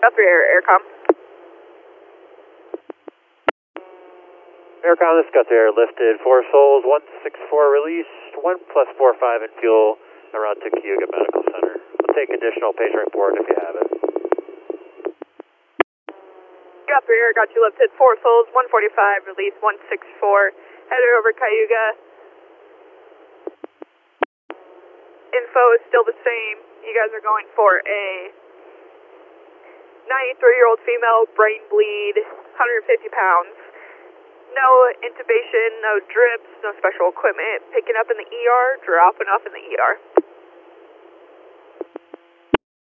After Aircom. Aircom, this got there, lifted 4 souls, 164 released, 1 plus 45 in fuel, en route to Cayuga Medical Center. We'll take additional patient report if you have it. After Air, got you lifted 4 souls, 145, release 164, headed over Cayuga. Info is still the same. You guys are going for a 93-year-old female, brain bleed, 150 pounds. No intubation, no drips, no special equipment. Picking up in the ER, dropping off in the ER.